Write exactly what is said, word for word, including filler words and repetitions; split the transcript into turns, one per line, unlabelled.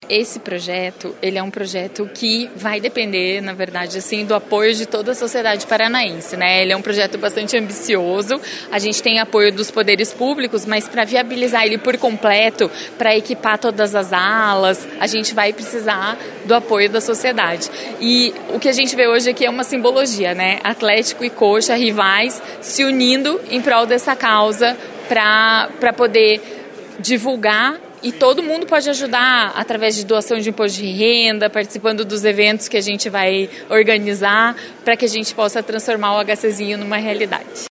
Esse projeto, ele é um projeto que vai depender, na verdade, assim, do apoio de toda a sociedade paranaense, né? Ele é um projeto bastante ambicioso, a gente tem apoio dos poderes públicos, mas para viabilizar ele por completo, para equipar todas as alas, a gente vai precisar do apoio da sociedade. E o que a gente vê hoje aqui é uma simbologia, né? Atlético e Coxa, rivais, se unindo em prol dessa causa para para poder divulgar. E todo mundo pode ajudar através de doação de imposto de renda, participando dos eventos que a gente vai organizar, para que a gente possa transformar o HCzinho numa realidade.